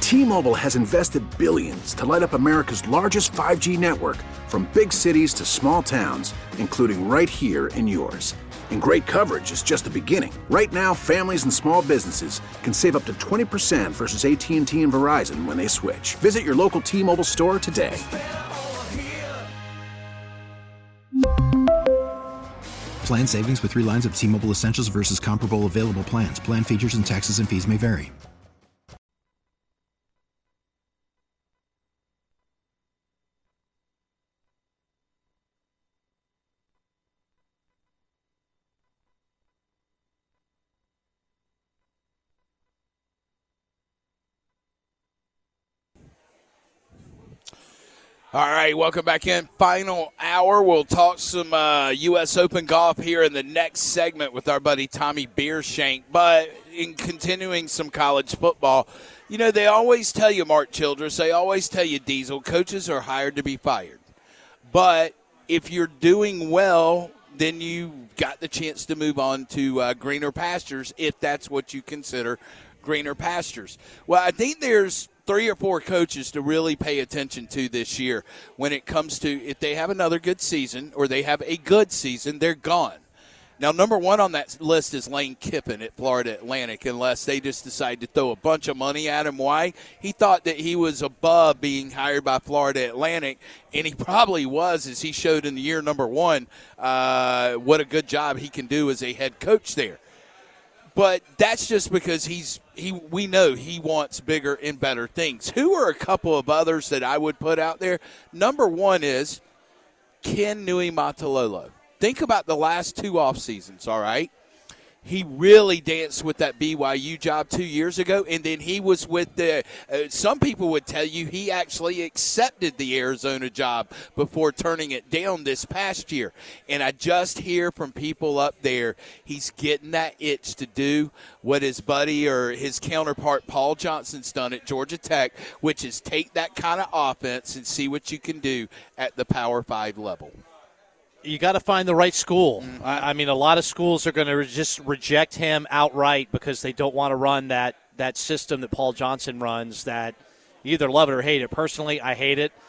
T-Mobile has invested billions to light up America's largest 5G network, from big cities to small towns, including right here in yours. And great coverage is just the beginning. Right now, families and small businesses can save up to 20% versus AT&T and Verizon when they switch. Visit your local T-Mobile store today. Plan savings with 3 lines of T-Mobile Essentials versus comparable available plans. Plan features and taxes and fees may vary. All right, welcome back in. Final hour. We'll talk some U.S. Open golf here in the next segment with our buddy Tommy Beershank. But in continuing some college football, you know, they always tell you, Mark Childress, they always tell you, Diesel, coaches are hired to be fired. But if you're doing well, then you've got the chance to move on to greener pastures, if that's what you consider greener pastures. Well, I think there's 3 or 4 coaches to really pay attention to this year when it comes to if they have another good season or they have a good season, they're gone. Now, number 1 on that list is Lane Kiffin at Florida Atlantic, unless they just decide to throw a bunch of money at him. Why? He thought that he was above being hired by Florida Atlantic, and he probably was, as he showed in the year number 1, what a good job he can do as a head coach there. But that's just because we know he wants bigger and better things. Who are a couple of others that I would put out there? Number 1 is Ken Niumatalolo. Think about the last 2 off seasons, all right? He really danced with that BYU job 2 years ago, and then he was with the some people would tell you he actually accepted the Arizona job before turning it down this past year. And I just hear from people up there, he's getting that itch to do what his buddy or his counterpart Paul Johnson's done at Georgia Tech, which is take that kind of offense and see what you can do at the Power 5 level. You got to find the right school. Mm-hmm. I mean, a lot of schools are going to just reject him outright because they don't want to run that system that Paul Johnson runs, that you either love it or hate it. Personally, I hate it.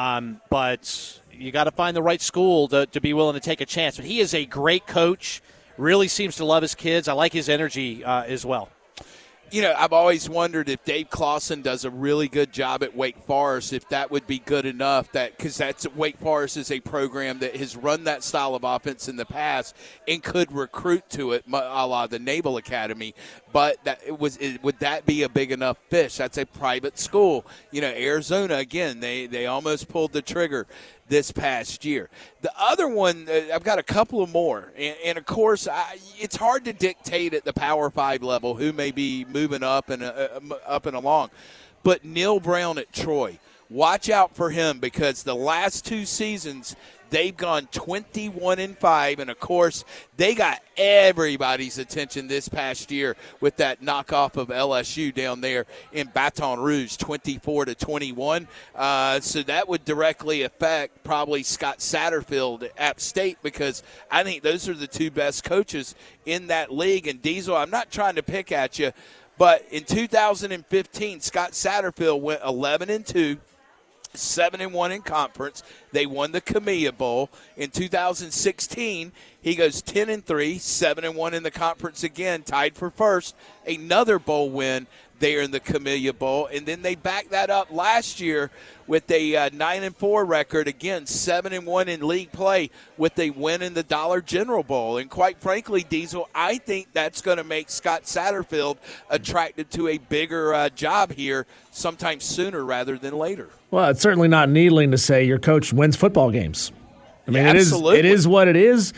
But you got to find the right school to be willing to take a chance. But he is a great coach, really seems to love his kids. I like his energy as well. You know, I've always wondered if Dave Clawson does a really good job at Wake Forest, if that would be good enough. Because Wake Forest is a program that has run that style of offense in the past and could recruit to it, a la the Naval Academy. But would that be a big enough fish? That's a private school. You know, Arizona, again, they almost pulled the trigger this past year. The other one, I've got a couple of more. And of course, it's hard to dictate at the Power 5 level who may be moving up and along. But Neil Brown at Troy, watch out for him, because the last 2 seasons they've gone 21-5, and of course they got everybody's attention this past year with that knockoff of LSU down there in Baton Rouge, 24-21. So that would directly affect probably Scott Satterfield at App State, because I think those are the 2 best coaches in that league. And Diesel, I'm not trying to pick at you, but in 2015, Scott Satterfield went 11-2. 7-1 in conference. They won the Camellia Bowl. In 2016, he goes 10-3, 7-1 in the conference again, tied for first. Another bowl win there in the Camellia Bowl. And then they backed that up last year with a 9-4 record, again 7-1 in league play, with a win in the Dollar General Bowl. And quite frankly, Diesel, I think that's going to make Scott Satterfield attracted to a bigger job here sometime sooner rather than later. Well, it's certainly not needling to say your coach wins football games. I mean, yeah, it is what it is.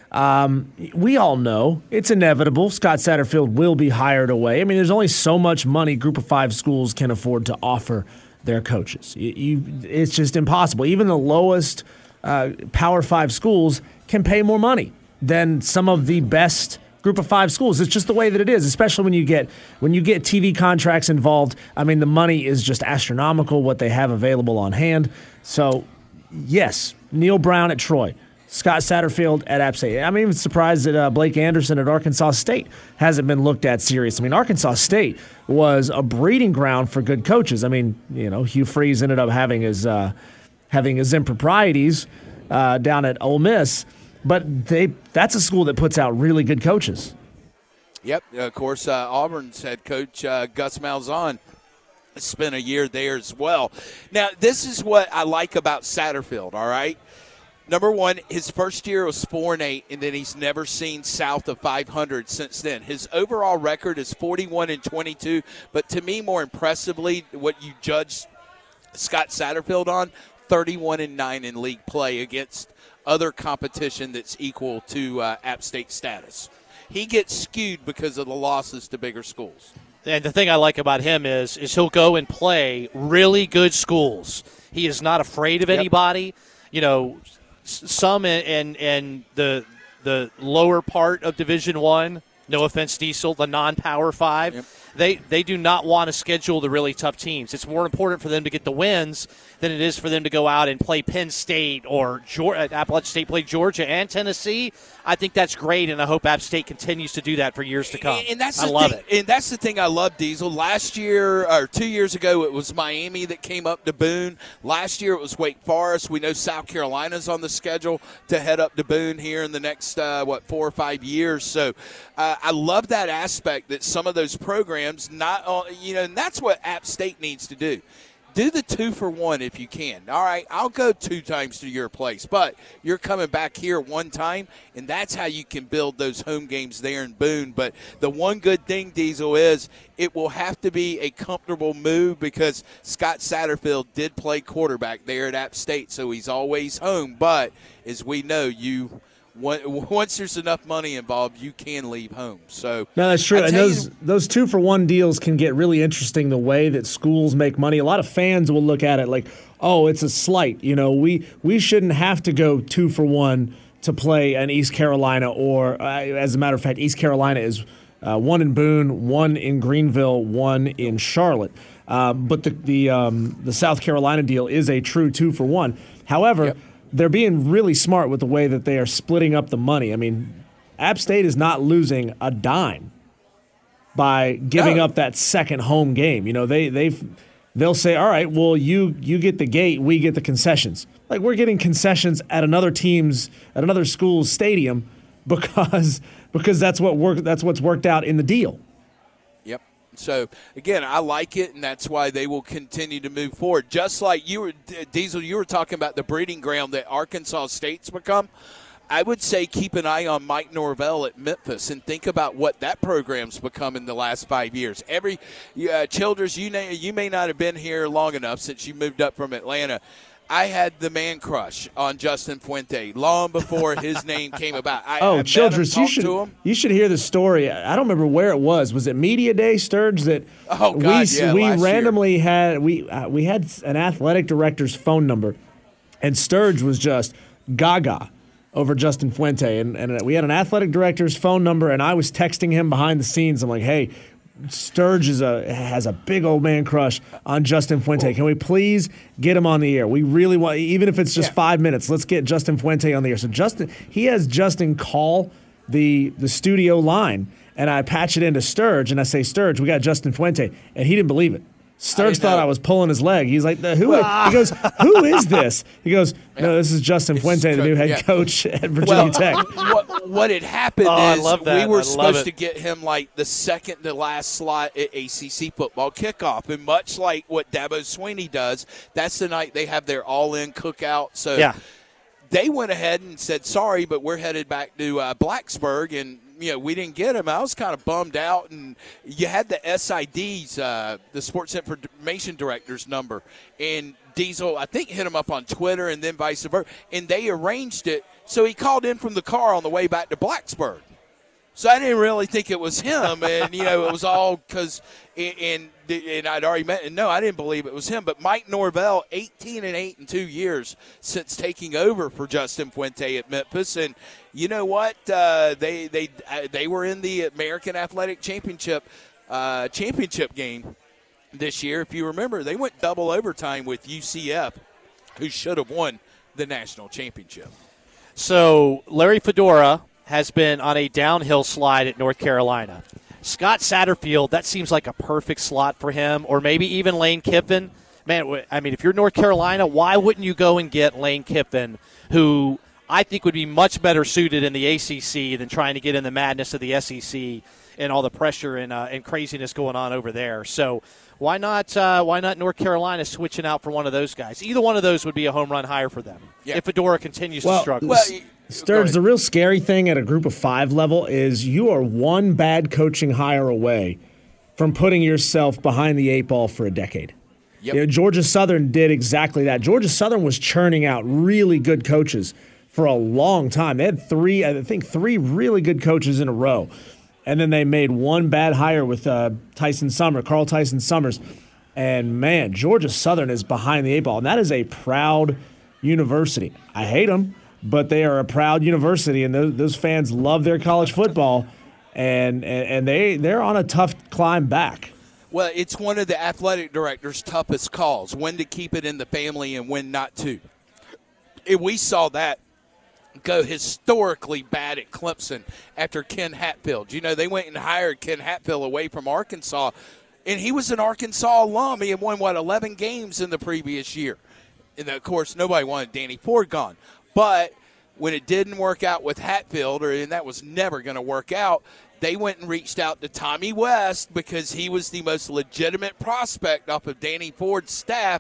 We all know it's inevitable. Scott Satterfield will be hired away. I mean, there's only so much money Group of 5 schools can afford to offer their coaches. It's just impossible. Even the lowest Power 5 schools can pay more money than some of the best Group of 5 schools. It's just the way that it is, especially when you get TV contracts involved. I mean, the money is just astronomical, what they have available on hand. So, yes, Neil Brown at Troy. Scott Satterfield at App State. I'm even surprised that Blake Anderson at Arkansas State hasn't been looked at serious. I mean, Arkansas State was a breeding ground for good coaches. I mean, Hugh Freeze ended up having his improprieties down at Ole Miss, but that's a school that puts out really good coaches. Yep, of course, Auburn's head coach Gus Malzahn spent a year there as well. Now, this is what I like about Satterfield, all right? Number one, his first year was 4-8, and then he's never seen south of 500 since then. His overall record is 41-22, but to me, more impressively, what you judge Scott Satterfield on, 31-9 in league play against other competition that's equal to App State status. He gets skewed because of the losses to bigger schools. And the thing I like about him is he'll go and play really good schools. He is not afraid of anybody. Some in the lower part of Division I, no offense, Diesel, the non-Power 5, they do not want to schedule the really tough teams. It's more important for them to get the wins than it is for them to go out and play Penn State or Appalachian State play Georgia and Tennessee. I think that's great, and I hope App State continues to do that for years to come. And that's I love it. And that's the thing I love, Diesel. Last year, or 2 years ago, it was Miami that came up to Boone. Last year, it was Wake Forest. We know South Carolina's on the schedule to head up to Boone here in the next, 4 or 5 years. So I love that aspect that some of those programs, and that's what App State needs to do. Do the 2-for-1 if you can. All right, I'll go 2 times to your place, but you're coming back here 1 time, and that's how you can build those home games there in Boone. But the one good thing, Diesel, is it will have to be a comfortable move because Scott Satterfield did play quarterback there at App State, so he's always home. But as we know, once there's enough money involved, you can leave home. So no, that's true. And those 2-for-1 deals can get really interesting the way that schools make money. A lot of fans will look at it like, oh, it's a slight. We shouldn't have to go 2-for-1 to play an East Carolina, or as a matter of fact, East Carolina is 1 in Boone, 1 in Greenville, 1 in Charlotte. But the South Carolina deal is a true 2-for-1. However, they're being really smart with the way that they are splitting up the money. I mean, App State is not losing a dime by giving up that second home game. They'll say, all right, well, you get the gate, we get the concessions. Like, we're getting concessions at another school's stadium because that's what's worked out in the deal. Yep. So, again, I like it, and that's why they will continue to move forward. Just like Diesel, you were talking about the breeding ground that Arkansas State's become. I would say keep an eye on Mike Norvell at Memphis and think about what that program's become in the last 5 years. Childers, you may not have been here long enough since you moved up from Atlanta. I had the man crush on Justin Fuente long before his name came about. Childress, you should hear the story. I don't remember where it was. Was it Media Day, Sturge? We randomly had we had an athletic director's phone number, and Sturge was just gaga over Justin Fuente, and we had an athletic director's phone number, and I was texting him behind the scenes. I'm like, hey, Sturge has a big old man crush on Justin Fuente. Can we please get him on the air? We really want, even if it's just 5 minutes, let's get Justin Fuente on the air. So he has Justin call the studio line, and I patch it into Sturge, and I say, Sturge, we got Justin Fuente, and he didn't believe it. Sturge thought I was pulling his leg. He's like, He goes, who is this? He goes, no, this is Justin Fuente, the new head coach at Virginia Tech. What had happened is we were supposed to get him like the second to last slot at ACC football kickoff. And much like what Dabo Swinney does, that's the night they have their all-in cookout. So they went ahead and said, sorry, but we're headed back to Blacksburg, and we didn't get him. I was kind of bummed out, and you had the SID's, the Sports Information Director's number, and Diesel, I think, hit him up on Twitter and then vice versa, and they arranged it. So he called in from the car on the way back to Blacksburg. So I didn't really think it was him, and, it was all because – and I'd already met – and no, I didn't believe it was him. But Mike Norvell, 18-8 in 2 years since taking over for Justin Fuente at Memphis. And you know what? They were in the American Athletic Championship game this year. If you remember, they went double overtime with UCF, who should have won the national championship. So Larry Fedora has been on a downhill slide at North Carolina. Scott Satterfield, that seems like a perfect slot for him, or maybe even Lane Kiffin. Man, I mean, if you're North Carolina, why wouldn't you go and get Lane Kiffin, who I think would be much better suited in the ACC than trying to get in the madness of the SEC and all the pressure and craziness going on over there. So why not North Carolina switching out for one of those guys? Either one of those would be a home run hire for them if Fedora continues to struggle. Sturge, the real scary thing at a group of 5 level is you are one bad coaching hire away from putting yourself behind the 8 ball for a decade. Yep. You know, Georgia Southern did exactly that. Georgia Southern was churning out really good coaches for a long time. They had three really good coaches in a row. And then they made one bad hire with Carl Tyson Summers. And, man, Georgia Southern is behind the 8 ball. And that is a proud university. I hate them, but they are a proud university, and those fans love their college football. And they're on a tough climb back. Well, it's one of the athletic director's toughest calls, when to keep it in the family and when not to. And we saw that go historically bad at Clemson after Ken Hatfield. You know, they went and hired Ken Hatfield away from Arkansas, and he was an Arkansas alum. He had won, 11 games in the previous year. And, of course, nobody wanted Danny Ford gone. But when it didn't work out with Hatfield, and that was never going to work out, they went and reached out to Tommy West because he was the most legitimate prospect off of Danny Ford's staff.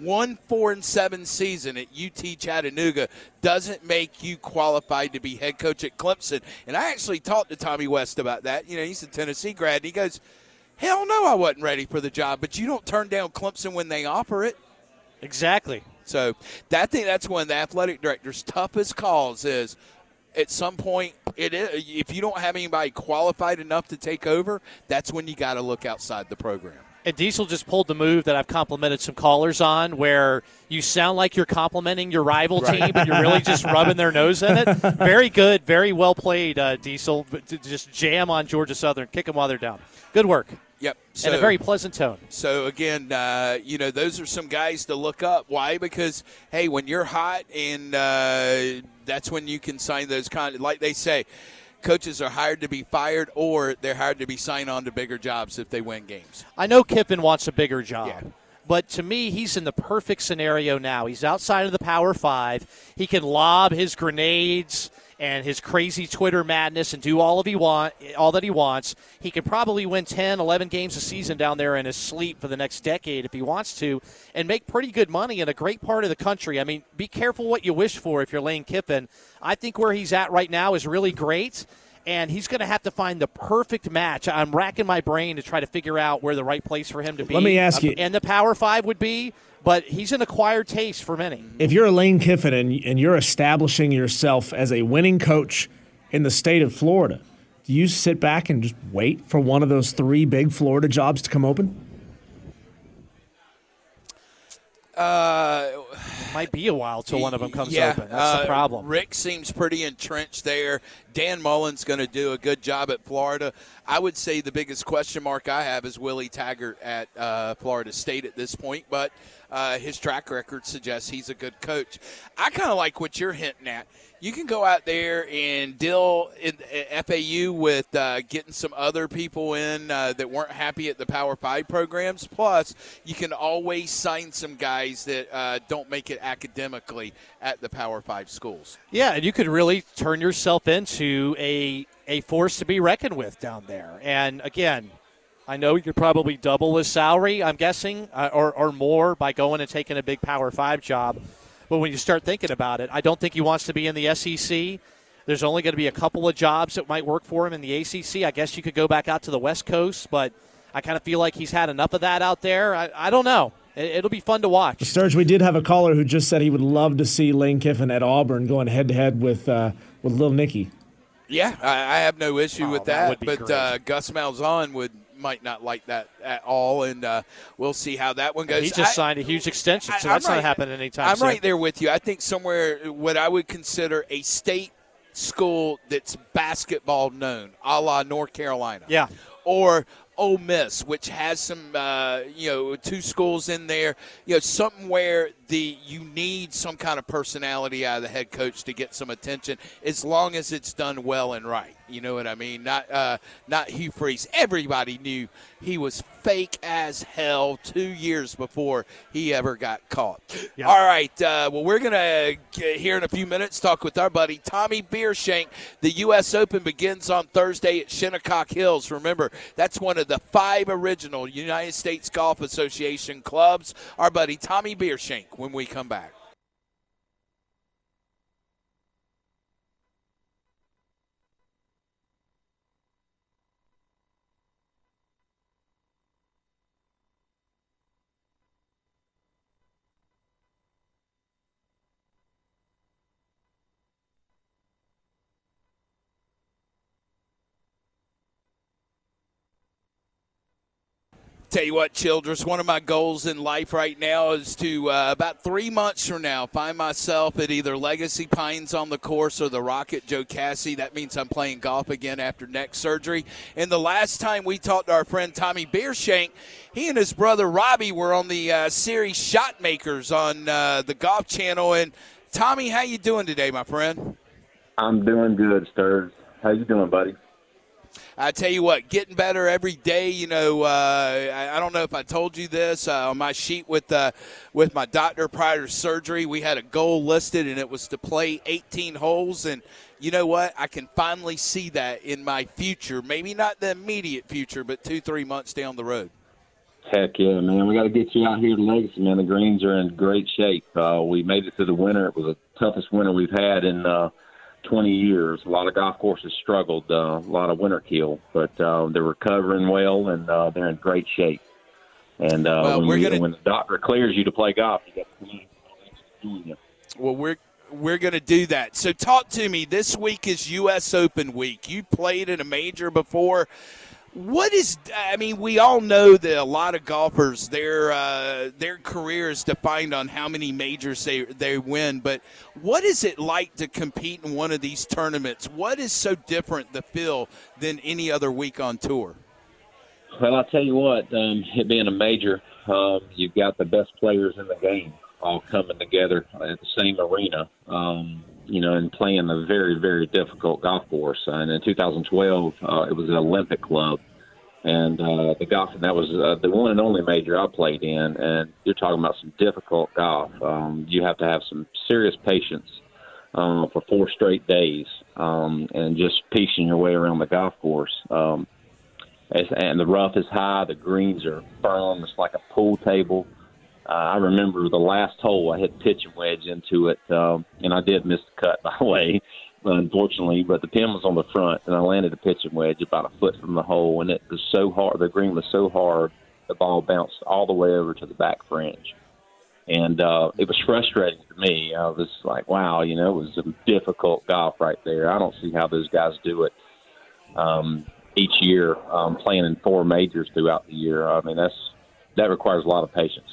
1-4-7 season at UT Chattanooga doesn't make you qualified to be head coach at Clemson. And I actually talked to Tommy West about that. You know, he's a Tennessee grad, and he goes, hell no, I wasn't ready for the job. But you don't turn down Clemson when they offer it. Exactly. So I think that's one of the athletic director's toughest calls is, at some point, if you don't have anybody qualified enough to take over, that's when you got to look outside the program. And Diesel just pulled the move that I've complimented some callers on, where you sound like you're complimenting your rival team, but you're really just rubbing their nose in it. Very good, very well played, Diesel. Just jam on Georgia Southern, kick them while they're down. Good work. Yep. And a very pleasant tone. So, again, those are some guys to look up. Why? Because, hey, when you're hot, and that's when you can sign those like they say, coaches are hired to be fired, or they're hired to be signed on to bigger jobs if they win games. I know Kiffin wants a bigger job. Yeah. But to me, he's in the perfect scenario now. He's outside of the Power 5. He can lob his grenades and his crazy Twitter madness and do all that he wants. He can probably win 10, 11 games a season down there in his sleep for the next decade if he wants to, and make pretty good money in a great part of the country. I mean, be careful what you wish for if you're Lane Kiffin. I think where he's at right now is really great, and he's going to have to find the perfect match. I'm racking my brain to try to figure out where the right place for him to be. Let me ask you. And the Power 5 would be, but he's an acquired taste for many. If you're a Lane Kiffin and you're establishing yourself as a winning coach in the state of Florida, do you sit back and just wait for one of those 3 big Florida jobs to come open? It might be a while till one of them comes open. That's the problem. Rick seems pretty entrenched there. Dan Mullen's going to do a good job at Florida. I would say the biggest question mark I have is Willie Taggart at Florida State at this point, but his track record suggests he's a good coach. I kind of like what you're hinting at. You can go out there and deal in FAU with getting some other people in that weren't happy at the Power 5 programs. Plus, you can always sign some guys that don't make it academically at the Power 5 schools. Yeah, and you could really turn yourself into a force to be reckoned with down there. And, again, I know you could probably double his salary, I'm guessing, or more by going and taking a big Power 5 job. But when you start thinking about it, I don't think he wants to be in the SEC. There's only going to be a couple of jobs that might work for him in the ACC. I guess you could go back out to the West Coast, but I kind of feel like he's had enough of that out there. I don't know. It'll be fun to watch. Sturge, we did have a caller who just said he would love to see Lane Kiffin at Auburn going head-to-head with Lil Nicky. Yeah, I have no issue with that. But Gus Malzahn might not like that at all, and we'll see how that one goes. He just signed a huge extension, so that's not happening anytime soon. I'm right there with you. I think somewhere what I would consider a state school that's basketball known, a la North Carolina. Yeah. Or Ole Miss, which has some, 2 schools in there, something where you need some kind of personality out of the head coach to get some attention, as long as it's done well and right. You know what I mean? Not Hugh Freeze. Everybody knew he was fake as hell 2 years before he ever got caught. Yep. All right. We're going to, here in a few minutes, talk with our buddy Tommy Biershank. The U.S. Open begins on Thursday at Shinnecock Hills. Remember, that's one of the 5 original United States Golf Association clubs. Our buddy Tommy Biershank when we come back. Tell you what, Childress, one of my goals in life right now is to, about 3 months from now, find myself at either Legacy Pines on the course or the Rocket Joe Cassie. That means I'm playing golf again after neck surgery. And the last time we talked to our friend Tommy Biershank, he and his brother Robbie were on the series Shot Makers on the Golf Channel. And, Tommy, how you doing today, my friend? I'm doing good, Sturz. How you doing, buddy? I tell you what, getting better every day. I don't know if I told you this on my sheet with my doctor prior to surgery. We had a goal listed, and it was to play 18 holes. And you know what? I can finally see that in my future. Maybe not the immediate future, but 2-3 months down the road. Heck yeah, man! We got to get you out here to Legacy, man. The greens are in great shape. We made it through the winter. It was the toughest winter we've had in 20 years. A lot of golf courses struggled, a lot of winter kill, but they're recovering well, and they're in great shape. And when the doctor clears you to play golf, you got to come in. Well, we're going to do that. So talk to me. This week is U.S. Open week. You played in a major before. We all know that a lot of golfers, their career is defined on how many majors they win. But what is it like to compete in one of these tournaments? What is so different, the feel, than any other week on tour? Well, I'll tell you what, it being a major, you've got the best players in the game all coming together at the same arena, and playing a very, very difficult golf course. And in 2012, it was an Olympic club. And that was the one and only major I played in. And you're talking about some difficult golf. You have to have some serious patience for 4 straight days and just piecing your way around the golf course. And the rough is high. The greens are firm. It's like a pool table. I remember the last hole, I hit pitching wedge into it, and I did miss the cut, by the way, unfortunately, but the pin was on the front, and I landed a pitching wedge about a foot from the hole, and it was so hard, the green was so hard, the ball bounced all the way over to the back fringe. And it was frustrating to me. I was like, wow, it was some difficult golf right there. I don't see how those guys do it each year, playing in 4 majors throughout the year. I mean, that requires a lot of patience.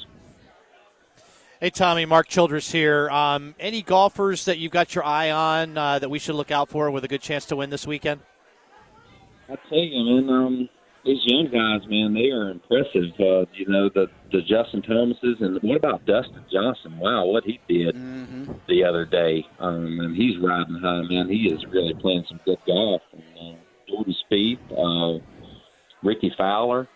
Hey, Tommy, Mark Childress here. Any golfers that you've got your eye on that we should look out for with a good chance to win this weekend? I tell you, man, these young guys, man, they are impressive. The Justin Thomases, and what about Dustin Johnson? Wow, what he did the other day. And he's riding high, man. He is really playing some good golf. And, Jordan Spieth, Ricky Fowler.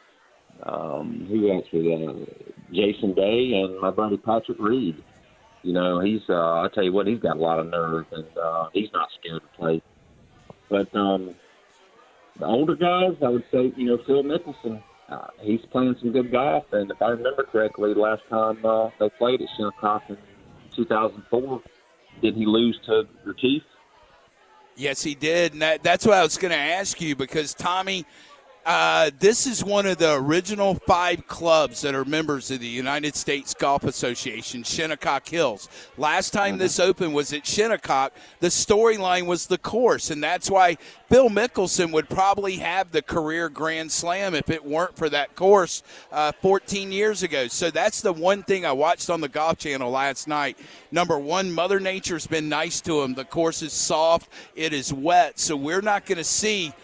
Who else was Jason Day, and my buddy Patrick Reed. He's I tell you what, he's got a lot of nerve, and he's not scared to play. But the older guys, I would say, Phil Mickelson, he's playing some good golf. And if I remember correctly, last time they played at Shinnecock in 2004, did he lose to Retief? Yes, he did. And that's what I was going to ask you, because, Tommy, this is one of the original 5 clubs that are members of the United States Golf Association, Shinnecock Hills. Last time this Open was at Shinnecock, the storyline was the course, and that's why Phil Mickelson would probably have the career Grand Slam if it weren't for that course 14 years ago. So that's the one thing I watched on the Golf Channel last night. Number one, Mother Nature's been nice to him. The course is soft. It is wet, so we're not going to see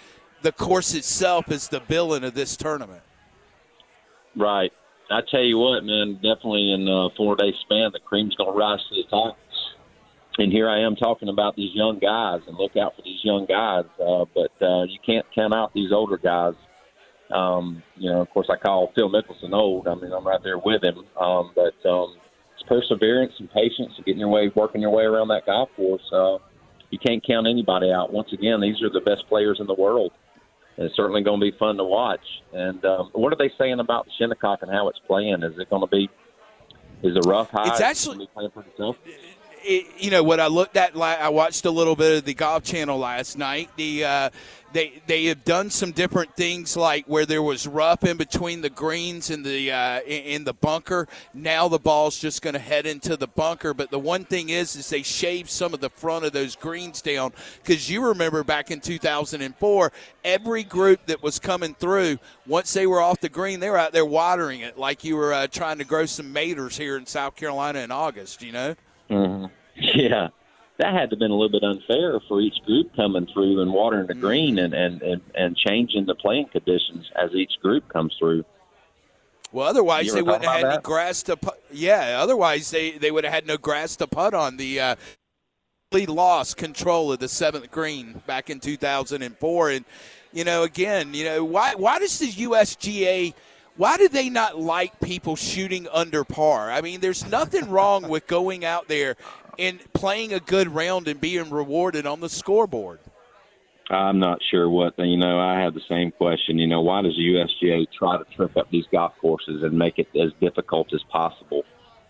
the course itself is the villain of this tournament. Right. I tell you what, man, definitely in a 4-day span, the cream's going to rise to the top. And here I am talking about these young guys, and look out for these young guys. But you can't count out these older guys. Of course, I call Phil Mickelson old. I mean, I'm right there with him. But it's perseverance and patience and working your way around that golf course. You can't count anybody out. Once again, these are the best players in the world. And it's certainly going to be fun to watch. And what are they saying about the Shinnecock and how it's playing? Is it going to be – is the rough high? It's actually playing pretty tough? What I looked at, I watched a little bit of the Golf Channel last night. They have done some different things, like where there was rough in between the greens and in the bunker. Now the ball's just going to head into the bunker. But the one thing is they shaved some of the front of those greens down, because you remember back in 2004, every group that was coming through, once they were off the green, they were out there watering it like you were trying to grow some maters here in South Carolina in August. Mm-hmm. Yeah, that had to have been a little bit unfair for each group coming through and watering the green and changing the playing conditions as each group comes through. Well, otherwise they wouldn't have had any grass to putt. Yeah, otherwise they would have had no grass to putt on. The lost control of the 7th green back in 2004. And, why does the USGA – why do they not like people shooting under par? I mean, there's nothing wrong with going out there and playing a good round and being rewarded on the scoreboard. I'm not sure I have the same question. Why does the USGA try to trip up these golf courses and make it as difficult as possible?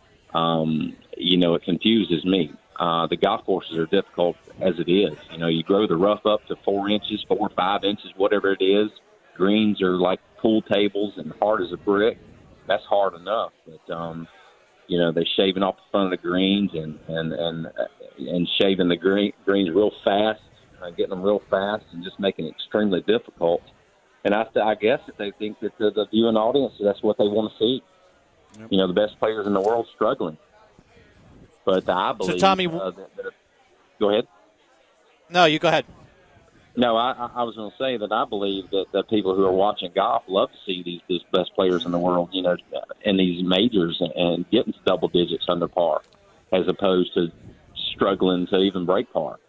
It confuses me. The golf courses are difficult as it is. You grow the rough up to 4 inches, 4 or 5 inches, whatever it is. Greens are like pool tables and hard as a brick. That's hard enough. But, they're shaving off the front of the greens and shaving the greens real fast, getting them real fast and just making it extremely difficult. And I guess that they think that the viewing audience, that's what they want to see. Yep. The best players in the world struggling. But I believe – So, Tommy go ahead. No, you go ahead. No, I was going to say that I believe that the people who are watching golf love to see these best players in the world, in these majors and getting to double digits under par, as opposed to struggling to even break par.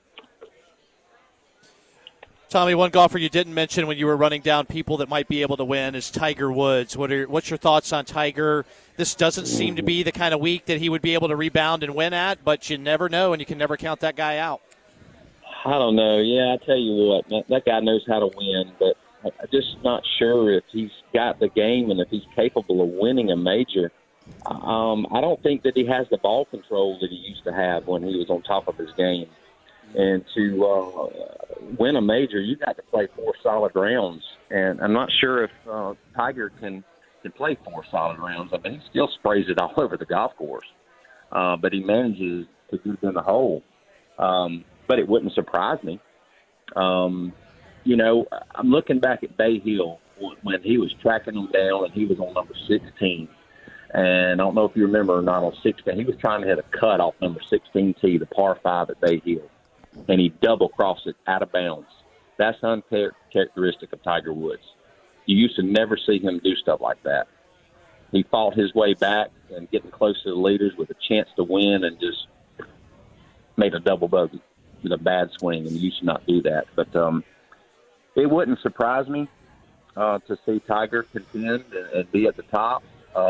Tommy, one golfer you didn't mention when you were running down people that might be able to win is Tiger Woods. What's your thoughts on Tiger? This doesn't seem to be the kind of week that he would be able to rebound and win at, but you never know, and you can never count that guy out. I don't know. Yeah, I tell you what, that guy knows how to win, but I'm just not sure if he's got the game and if he's capable of winning a major. I don't think that he has the ball control that he used to have when he was on top of his game. And to win a major, you got to play 4 solid rounds. And I'm not sure if Tiger can play 4 solid rounds. I mean, he still sprays it all over the golf course, but he manages to get it in the hole. But it wouldn't surprise me. I'm looking back at Bay Hill when he was tracking them down and he was on number 16. And I don't know if you remember or not, on 16, he was trying to hit a cut off number 16 tee, the par 5 at Bay Hill. And he double-crossed it out of bounds. That's uncharacteristic of Tiger Woods. You used to never see him do stuff like that. He fought his way back and getting close to the leaders with a chance to win and just made a double bogey with a bad swing, and he used to not do that. But it wouldn't surprise me to see Tiger contend and be at the top.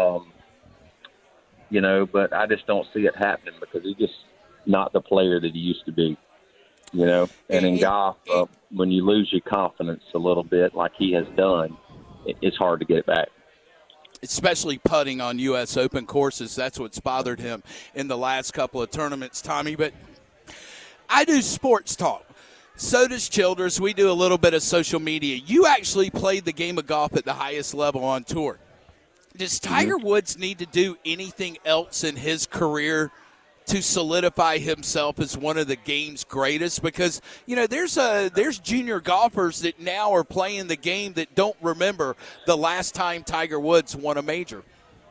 But I just don't see it happening because he's just not the player that he used to be. And in golf, when you lose your confidence a little bit like he has done, it's hard to get it back. Especially putting on U.S. Open courses. That's what's bothered him in the last couple of tournaments, Tommy. But I do sports talk. So does Childers. We do a little bit of social media. You actually played the game of golf at the highest level on tour. Does Tiger Woods need to do anything else in his career to solidify himself as one of the game's greatest? Because, there's junior golfers that now are playing the game that don't remember the last time Tiger Woods won a major.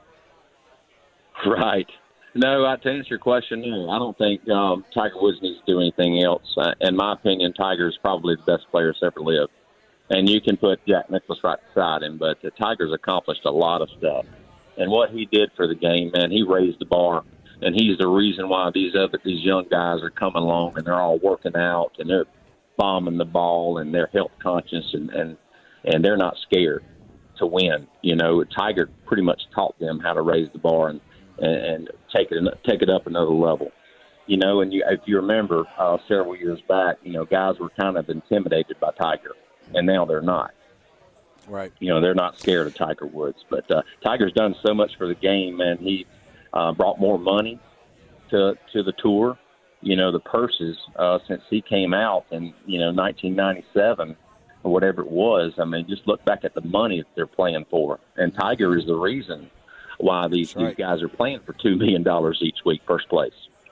Right. No, to answer your question, no. I don't think Tiger Woods needs to do anything else. In my opinion, Tiger is probably the best player that's ever lived. And you can put Jack Nicklaus right beside him, but the Tiger's accomplished a lot of stuff. And what he did for the game, man, he raised the bar. And he's the reason why these young guys are coming along and they're all working out and they're bombing the ball and they're health conscious and they're not scared to win. You know, Tiger pretty much taught them how to raise the bar and take it up another level. You know, and if you remember several years back, you know, guys were kind of intimidated by Tiger, and now they're not. Right. You know, they're not scared of Tiger Woods. But Tiger's done so much for the game, and he brought more money to the tour. You know, the purses since he came out in, 1997 or whatever it was. I mean, just look back at the money that they're playing for. And Tiger is the reason why these guys are playing for $2 million each week, first place.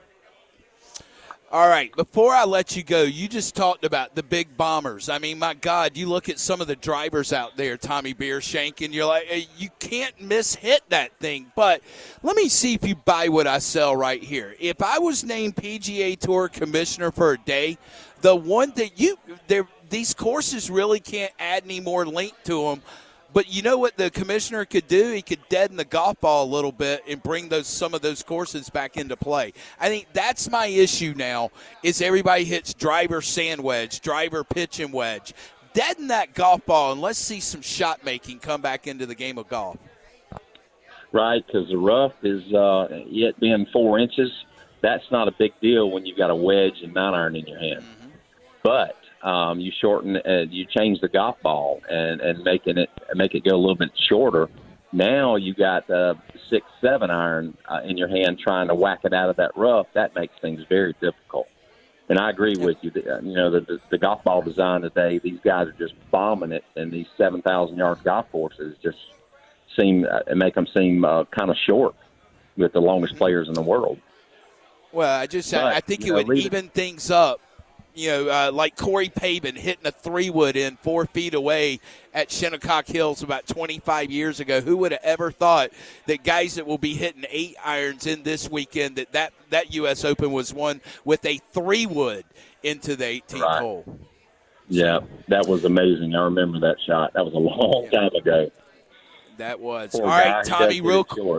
All right, before I let you go, you just talked about the big bombers. I mean, my God, you look at some of the drivers out there, Tommy Beershank, and you're like, hey, you can't miss-hit that thing. But let me see if you buy what I sell right here. If I was named PGA Tour commissioner for a day, the one that these courses really can't add any more length to them. But you know what the commissioner could do? He could deaden the golf ball a little bit and bring some of those courses back into play. I think that's my issue now is everybody hits driver sand wedge, driver pitch and wedge. Deaden that golf ball and let's see some shot making come back into the game of golf. Right, because the rough is yet being 4 inches. That's not a big deal when you've got a wedge and 9-iron in your hand. Mm-hmm. But you shorten, you change the golf ball and make it go a little bit shorter. Now you got 6-7 iron in your hand trying to whack it out of that rough. That makes things very difficult. And I agree with you. The golf ball design today, these guys are just bombing it, and these 7,000-yard golf courses just make them seem kind of short with the longest players in the world. Well, I think it would even things up. Like Corey Pavin hitting a 3-wood in 4 feet away at Shinnecock Hills about 25 years ago. Who would have ever thought that guys that will be hitting 8-irons in this weekend, that U.S. Open was won with a 3-wood into the 18th hole? Yeah, that was amazing. I remember that shot. That was a long time ago. That was. Poor all guy, right, Tommy, real quick.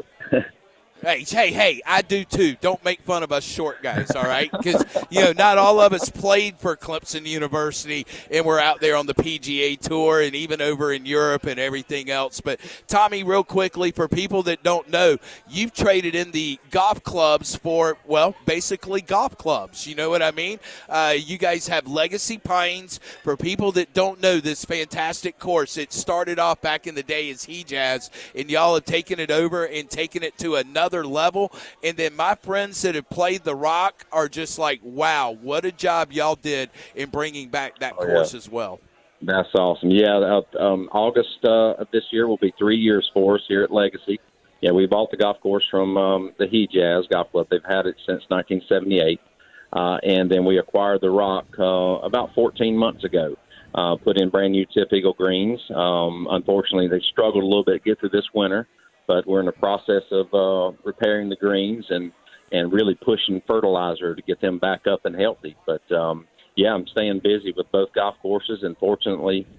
Hey, Hey, I do too. Don't make fun of us short guys, all right? Because, not all of us played for Clemson University and we're out there on the PGA Tour and even over in Europe and everything else. But, Tommy, real quickly, for people that don't know, you've traded in the golf clubs for, well, basically golf clubs. You know what I mean? You guys have Legacy Pines. For people that don't know this fantastic course, it started off back in the day as Hejaz, and y'all have taken it over and taken it to another level. And then my friends that have played the Rock are just like, wow, what a job y'all did in bringing back that course as well. That's awesome. Yeah, August of this year will be 3 years for us here at Legacy. Yeah, we bought the golf course from the Hejaz Golf Club. They've had it since 1978. And then we acquired the Rock about 14 months ago. Put in brand new Tip Eagle greens. Unfortunately, they struggled a little bit to get through this winter. But we're in the process of repairing the greens and really pushing fertilizer to get them back up and healthy. But, I'm staying busy with both golf courses, and fortunately,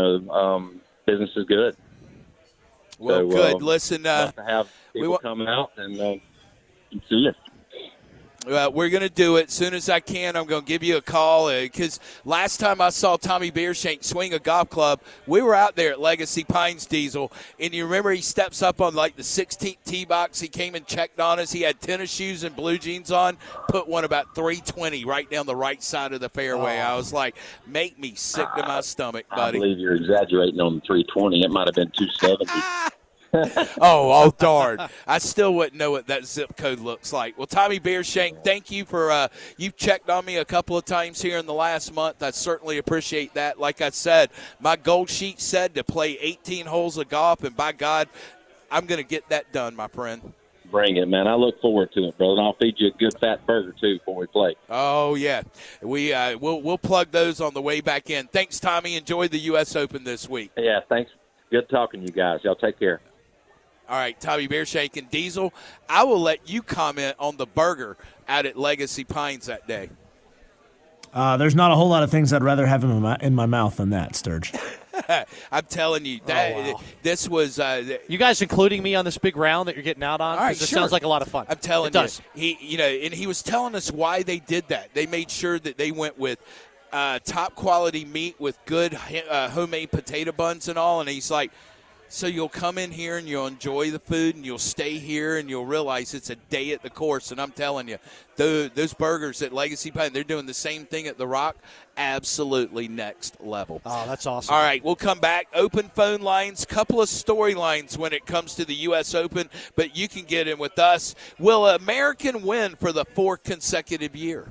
business is good. Well, so, good. Listen, to have people come out and see you. We're going to do it. As soon as I can, I'm going to give you a call because last time I saw Tommy Beershank swing a golf club, we were out there at Legacy Pines, Diesel, and you remember he steps up on like the 16th tee box. He came and checked on us. He had tennis shoes and blue jeans on, put one about 320 right down the right side of the fairway. I was like, make me sick to my stomach, buddy. I believe you're exaggerating on the 320. It might have been 270. oh, darn. I still wouldn't know what that zip code looks like. Well, Tommy Beershank, thank you for you've checked on me a couple of times here in the last month. I certainly appreciate that. Like I said, my goal sheet said to play 18 holes of golf, and by God, I'm going to get that done, my friend. Bring it, man. I look forward to it, brother. And I'll feed you a good fat burger, too, before we play. Oh, yeah. We'll plug those on the way back in. Thanks, Tommy. Enjoy the U.S. Open this week. Yeah, thanks. Good talking to you guys. Y'all take care. All right, Tommy Beershank and Diesel, I will let you comment on the burger out at Legacy Pines that day. There's not a whole lot of things I'd rather have in my mouth than that, Sturge. I'm telling you this was. You guys including me on this big round that you're getting out on? All right, it sounds like a lot of fun. I'm telling it does. And he was telling us why they did that. They made sure that they went with top quality meat with good homemade potato buns and all. And he's like, so you'll come in here and you'll enjoy the food and you'll stay here and you'll realize it's a day at the course. And I'm telling you, those burgers at Legacy Pine, they're doing the same thing at The Rock. Absolutely next level. Oh, that's awesome. All right, we'll come back. Open phone lines, couple of storylines when it comes to the U.S. Open, but you can get in with us. Will American win for the 4th consecutive year?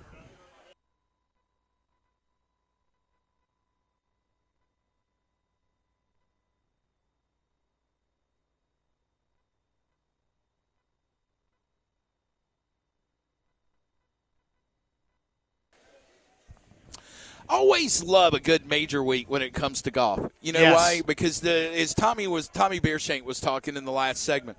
Always love a good major week when it comes to golf. You know why? Because as Tommy Beershank was talking in the last segment,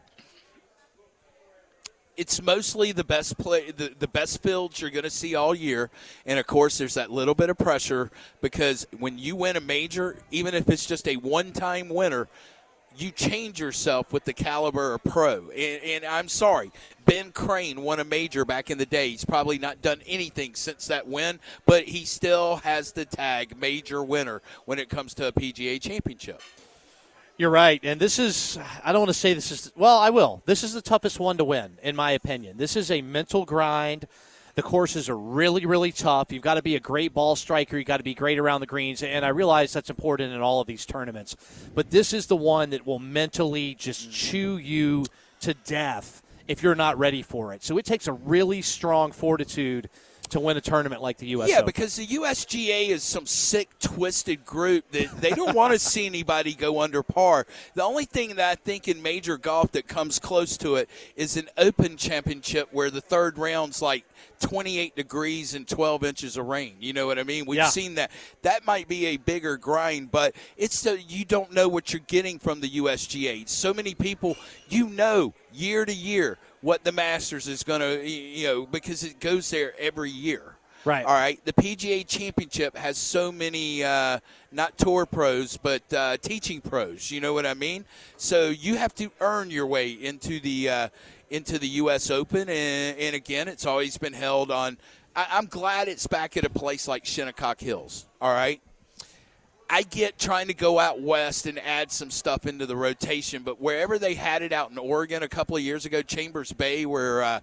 it's mostly the best the best fields you're going to see all year, and of course there's that little bit of pressure because when you win a major, even if it's just a one-time winner, you change yourself with the caliber of pro. And I'm sorry, Ben Crane won a major back in the day. He's probably not done anything since that win, but he still has the tag major winner when it comes to a PGA championship. You're right. And this is, I don't want to say this is, well, I will. This is the toughest one to win, in my opinion. This is a mental grind. The courses are really, really tough. You've got to be a great ball striker. You've got to be great around the greens. And I realize that's important in all of these tournaments. But this is the one that will mentally just chew you to death if you're not ready for it. So it takes a really strong fortitude to win a tournament like the U.S. Yeah, Open. because the USGA is some sick, twisted group that they don't want to see anybody go under par. The only thing that I think in major golf that comes close to it is an Open Championship where the third round's like 28 degrees and 12 inches of rain. You know what I mean? We've seen that. That might be a bigger grind, but it's you don't know what you're getting from the USGA. So many people, year to year, what the Masters is going to, because it goes there every year. Right. All right. The PGA Championship has so many, not tour pros, but teaching pros. You know what I mean? So you have to earn your way into the U.S. Open. And again, it's always been held on. I'm glad it's back at a place like Shinnecock Hills. All right. I get trying to go out west and add some stuff into the rotation, but wherever they had it out in Oregon a couple of years ago, Chambers Bay, where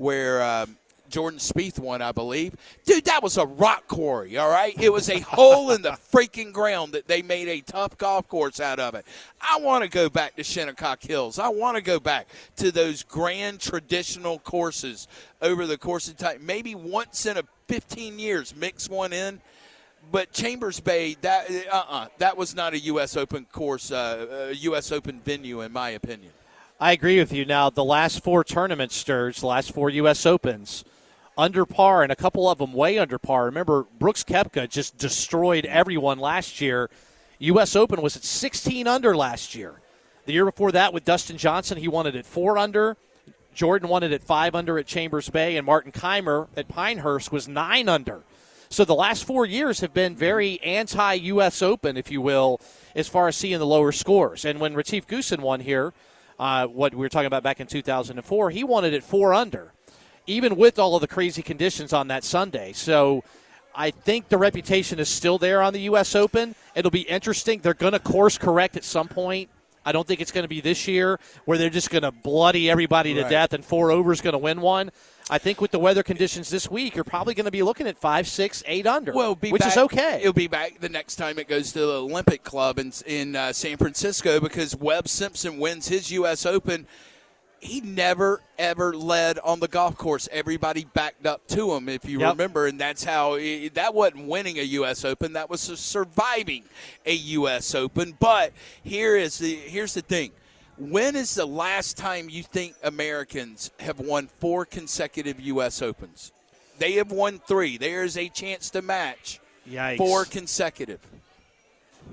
Jordan Spieth won, I believe. Dude, that was a rock quarry, all right? It was a hole in the freaking ground that they made a tough golf course out of it. I want to go back to Shinnecock Hills. I want to go back to those grand traditional courses over the course of time. Maybe once in 15 years, mix one in. But Chambers Bay, that was not a U.S. Open course, U.S. Open venue, in my opinion. I agree with you. Now, the last 4 tournaments, Sturge, the last 4 U.S. Opens, under par, and a couple of them way under par. Remember, Brooks Koepka just destroyed everyone last year. U.S. Open was at 16 under last year. The year before that with Dustin Johnson, he won it at 4 under. Jordan won it at 5 under at Chambers Bay, and Martin Keimer at Pinehurst was 9 under. So the last 4 years have been very anti-U.S. Open, if you will, as far as seeing the lower scores. And when Retief Goosen won here, what we were talking about back in 2004, he won it at 4 under, even with all of the crazy conditions on that Sunday. So I think the reputation is still there on the U.S. Open. It'll be interesting. They're going to course correct at some point. I don't think it's going to be this year where they're just going to bloody everybody to death and 4 over is going to win one. I think with the weather conditions this week, you're probably going to be looking at 5, 6, 8 under, which is okay. It'll be back the next time it goes to the Olympic Club in San Francisco because Webb Simpson wins his U.S. Open. He never, ever led on the golf course. Everybody backed up to him, if you remember, and that's how that wasn't winning a U.S. Open. That was surviving a U.S. Open. But here's the thing. When is the last time you think Americans have won 4 consecutive U.S. Opens? They have won 3. There is a chance to match 4 consecutive.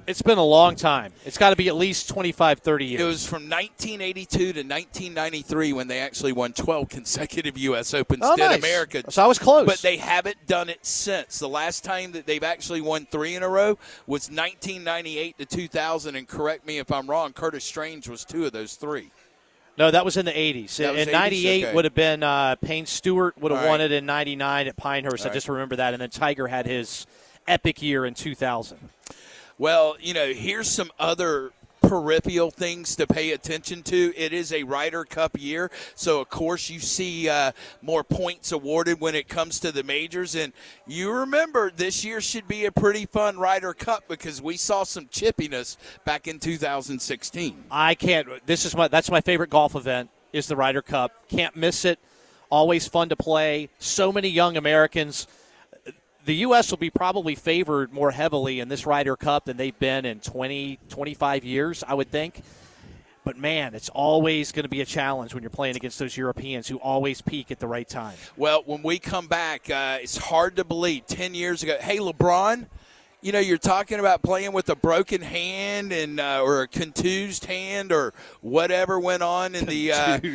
It's been a long time. It's got to be at least 25, 30 years. It was from 1982 to 1993 when they actually won 12 consecutive U.S. Opens. Nice. America. So I was close. But they haven't done it since. The last time that they've actually won 3 in a row was 1998 to 2000. And correct me if I'm wrong, Curtis Strange was 2 of those 3. No, that was in the 80s. In 98 okay. would have been Payne Stewart would have All won right. it in 99 at Pinehurst. All I just remember that. And then Tiger had his epic year in 2000. Well, here's some other peripheral things to pay attention to. It is a Ryder Cup year, so of course you see more points awarded when it comes to the majors. And you remember this year should be a pretty fun Ryder Cup because we saw some chippiness back in 2016. I can't. That's my favorite golf event is the Ryder Cup. Can't miss it. Always fun to play. So many young Americans. The U.S. will be probably favored more heavily in this Ryder Cup than they've been in 20, 25 years, I would think. But, man, it's always going to be a challenge when you're playing against those Europeans who always peak at the right time. Well, when we come back, it's hard to believe 10 years ago. Hey, LeBron, you're talking about playing with a broken hand and or a contused hand or whatever went on in the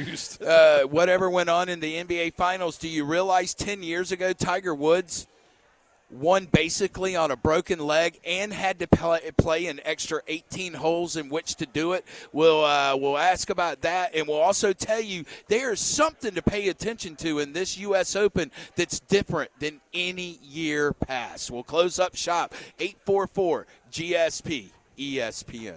NBA Finals. Do you realize 10 years ago Tiger Woods won basically on a broken leg and had to play an extra 18 holes in which to do it? We'll ask about that, and we'll also tell you there is something to pay attention to in this U.S. Open that's different than any year past. We'll close up shop, 844 GSP ESPN.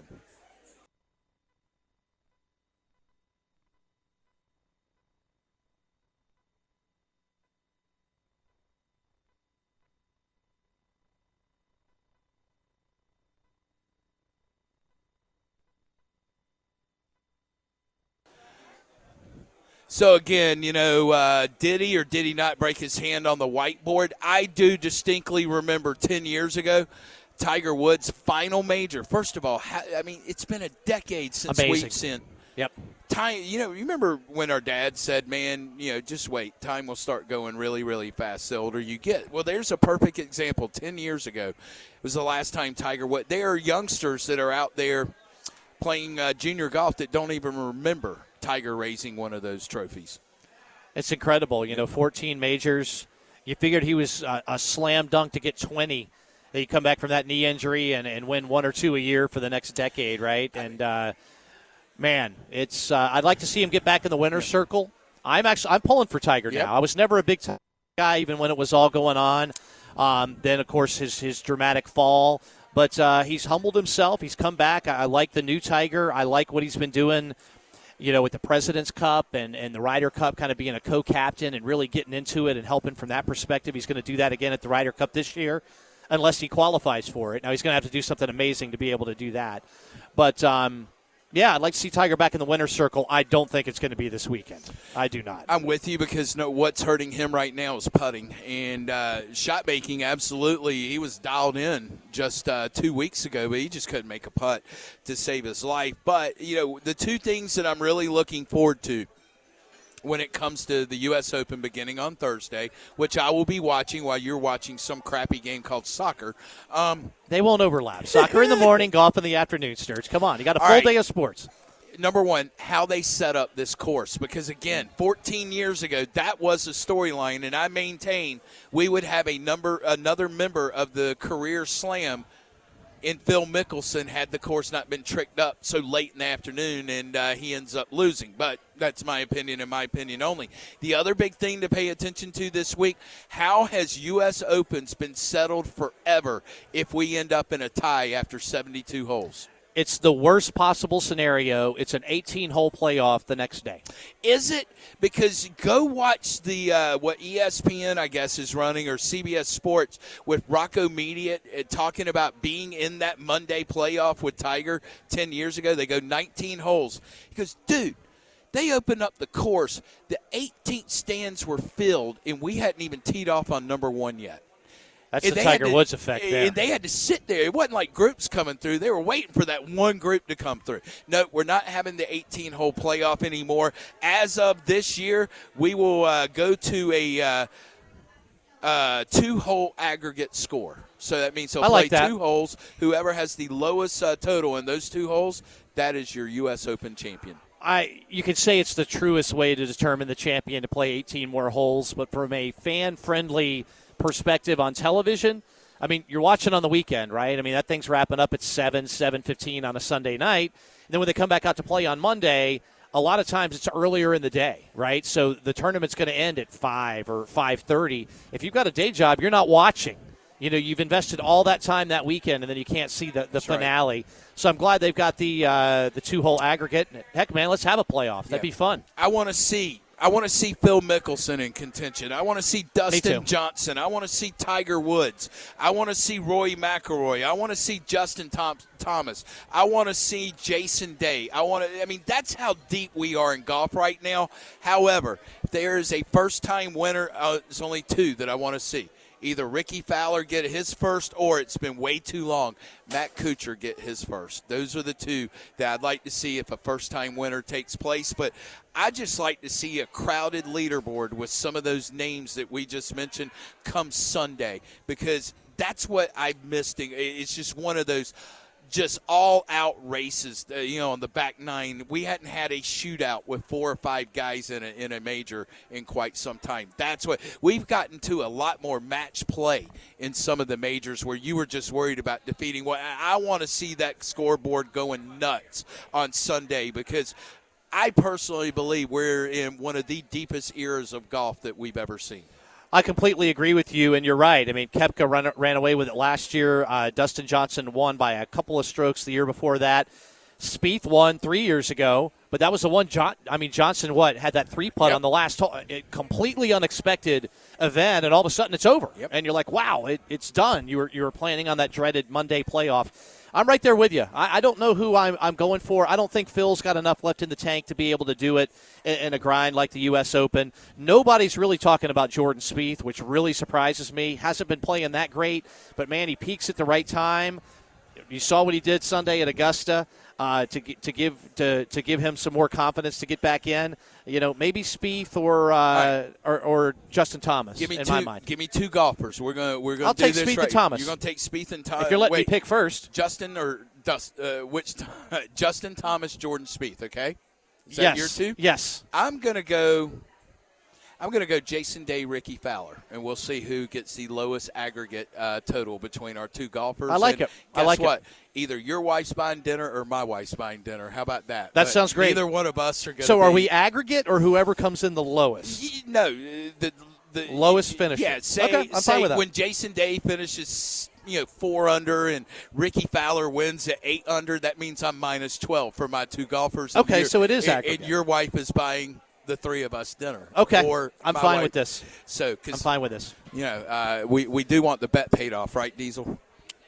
So, again, did he or did he not break his hand on the whiteboard? I do distinctly remember 10 years ago, Tiger Woods' final major. First of all, it's been a decade since we've seen Yep. time. You remember when our dad said, man, just wait. Time will start going really, really fast the older you get. Well, there's a perfect example. 10 years ago was the last time Tiger Woods. There are youngsters that are out there playing junior golf that don't even remember Tiger raising one of those trophies. It's incredible. 14 majors. You figured he was a slam dunk to get 20. He'd come back from that knee injury and win 1 or 2 a year for the next decade, right? And, man, it's I'd like to see him get back in the winner's circle. I'm pulling for Tiger now. I was never a big Tiger guy, even when it was all going on. Then, of course, his dramatic fall. But he's humbled himself. He's come back. I like the new Tiger. I like what he's been doing, with the President's Cup and the Ryder Cup, kind of being a co-captain and really getting into it and helping from that perspective. He's going to do that again at the Ryder Cup this year unless he qualifies for it. Now, he's going to have to do something amazing to be able to do that. But, I'd like to see Tiger back in the winner's circle. I don't think it's going to be this weekend. I do not. I'm with you because what's hurting him right now is putting. And shot making, absolutely. He was dialed in just 2 weeks ago, but he just couldn't make a putt to save his life. But, the two things that I'm really looking forward to when it comes to the U.S. Open beginning on Thursday, which I will be watching while you're watching some crappy game called soccer. They won't overlap. Soccer in the morning, golf in the afternoon, Sturge. Come on. You got a full day of sports. Number one, how they set up this course. Because, again, 14 years ago, that was a storyline, and I maintain we would have another member of the career slam in Phil Mickelson had the course not been tricked up so late in the afternoon, and he ends up losing. But that's my opinion and my opinion only. The other big thing to pay attention to this week, how has U.S. Opens been settled forever if we end up in a tie after 72 holes? It's the worst possible scenario. It's an 18-hole playoff the next day. Is it? Because go watch the what ESPN, I guess, is running, or CBS Sports with Rocco Mediate talking about being in that Monday playoff with Tiger 10 years ago. They go 19 holes. He goes, dude, they opened up the course. The 18th stands were filled, and we hadn't even teed off on number one yet. That's the Tiger Woods effect there. And they had to sit there. It wasn't like groups coming through. They were waiting for that one group to come through. No, we're not having the 18-hole playoff anymore. As of this year, we will go to a 2-hole aggregate score. So that means he'll I play like that. 2 holes. Whoever has the lowest total in those 2 holes, that is your U.S. Open champion. You could say it's the truest way to determine the champion to play 18 more holes, but from a fan-friendly perspective on television, I mean, you're watching on the weekend, right? I mean, that thing's wrapping up at 7:15 on a Sunday night. And then when they come back out to play on Monday, a lot of times it's earlier in the day, right? So the tournament's going to end at 5 or 5:30. If you've got a day job, you're not watching. You know, you've invested all that time that weekend, and then you can't see the finale. Right. So I'm glad they've got the 2-hole aggregate. Heck, man, let's have a playoff. That'd be fun. I want to see Phil Mickelson in contention. I want to see Dustin Johnson. I want to see Tiger Woods. I want to see Rory McIlroy. I want to see Justin Thomas. I want to see Jason Day. That's how deep we are in golf right now. However, if there is a first-time winner, there's only 2 that I want to see. Either Ricky Fowler get his first, or it's been way too long, Matt Kuchar get his first. Those are the 2 that I'd like to see if a first-time winner takes place. But I just like to see a crowded leaderboard with some of those names that we just mentioned come Sunday, because that's what I missed. It's just one of those just all-out races, on the back 9. We hadn't had a shootout with 4 or 5 guys in a major in quite some time. That's what we've gotten to, a lot more match play in some of the majors where you were just worried about defeating. Well, I want to see that scoreboard going nuts on Sunday, because I personally believe we're in one of the deepest eras of golf that we've ever seen. I completely agree with you, and you're right. I mean, Koepka ran away with it last year. Dustin Johnson won by a couple of strokes the year before that. Spieth won 3 years ago, but that was the one. Johnson had that 3-putt on the last hole. Completely unexpected event, and all of a sudden it's over. Yep. And you're like, wow, it's done. You were planning on that dreaded Monday playoff. I'm right there with you. I don't know who I'm going for. I don't think Phil's got enough left in the tank to be able to do it in a grind like the U.S. Open. Nobody's really talking about Jordan Spieth, which really surprises me. Hasn't been playing that great, but, man, he peaks at the right time. You saw what he did Sunday at Augusta to give him some more confidence to get back in. Maybe Spieth or Justin Thomas. My mind. Give me 2 golfers. We're gonna. I'll do take this Spieth right. and Thomas. You're gonna take Spieth and Thomas. If you're letting me pick first, Justin or Justin Thomas, Jordan Spieth. Okay. Is that your 2? Yes. I'm gonna go Jason Day, Ricky Fowler, and we'll see who gets the lowest aggregate total between our 2 golfers. I like it. Guess what? Either your wife's buying dinner or my wife's buying dinner. How about that? That sounds great. Neither one of us are going to So are we aggregate or whoever comes in the lowest? No. The lowest finisher. Yeah. I'm fine with that. When Jason Day finishes 4 under and Ricky Fowler wins at 8 under, that means I'm minus 12 for my 2 golfers. Okay, so it is aggregate. And your wife is buying the 3 of us dinner. Okay, or I'm fine with this. So, I'm fine with this. We do want the bet paid off, right, Diesel?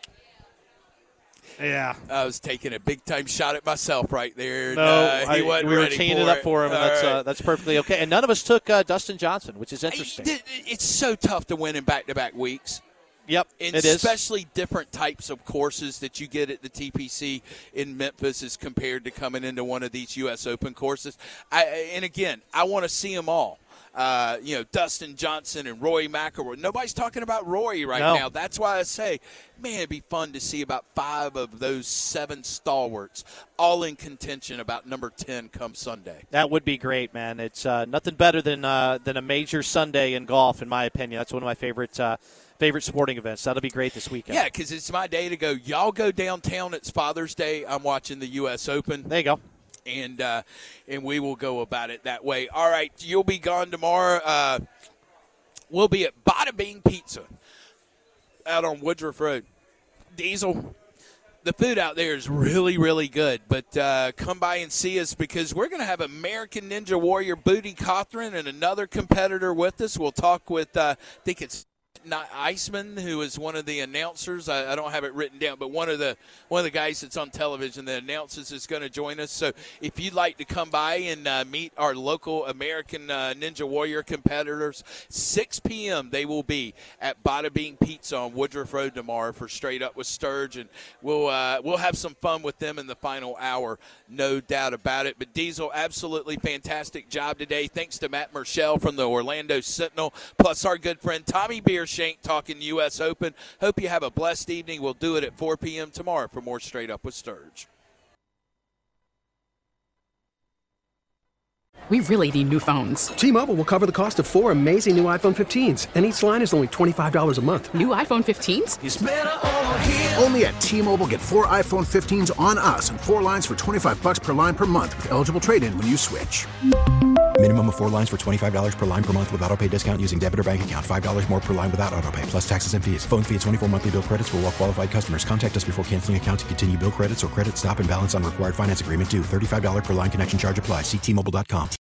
Yeah. I was taking a big-time shot at myself right there. No, he wasn't we were ready teeing for it up for him, and that's perfectly okay. And none of us took Dustin Johnson, which is interesting. It's so tough to win in back-to-back weeks. Yep, and it is. Especially different types of courses that you get at the TPC in Memphis as compared to coming into one of these U.S. Open courses. And again, I want to see them all. Dustin Johnson and Rory McIlroy. Nobody's talking about Rory now. That's why I say, man, it'd be fun to see about 5 of those 7 stalwarts all in contention about number 10 come Sunday. That would be great, man. It's nothing better than a major Sunday in golf, in my opinion. That's one of my favorite sporting events. That'll be great this weekend. Yeah, because it's my day to go. Y'all go downtown. It's Father's Day. I'm watching the U.S. Open. There you go. And we will go about it that way. All right, you'll be gone tomorrow. We'll be at Bada Bing Pizza out on Woodruff Road. Diesel, the food out there is really, really good. But come by and see us because we're going to have American Ninja Warrior Booty Cothran and another competitor with us. We'll talk with, I think it's Iceman, who is one of the announcers. I don't have it written down, but one of the guys that's on television that announces is going to join us. So if you'd like to come by and meet our local American Ninja Warrior competitors, 6 p.m. they will be at Bada Bing Pizza on Woodruff Road tomorrow for Straight Up with Sturge, and we'll have some fun with them in the final hour, no doubt about it. But Diesel, absolutely fantastic job today. Thanks to Matt Murschel from the Orlando Sentinel, plus our good friend Tommy Biersch Shank talking U.S. Open. Hope you have a blessed evening. We'll do it at 4 p.m. tomorrow for more Straight Up with Sturge. We really need new phones. T-Mobile will cover the cost of 4 amazing new iPhone 15s, and each line is only $25 a month. New iPhone 15s? It's better over here. Only at T-Mobile, get 4 iPhone 15s on us and 4 lines for $25 per line per month with eligible trade-in when you switch. Minimum of 4 lines for $25 per line per month with autopay discount using debit or bank account. $5 more per line without autopay, plus taxes and fees. Phone fee at 24 monthly bill credits for well-qualified customers. Contact us before canceling account to continue bill credits or credit stop and balance on required finance agreement due. $35 per line connection charge applies. See T-Mobile.com.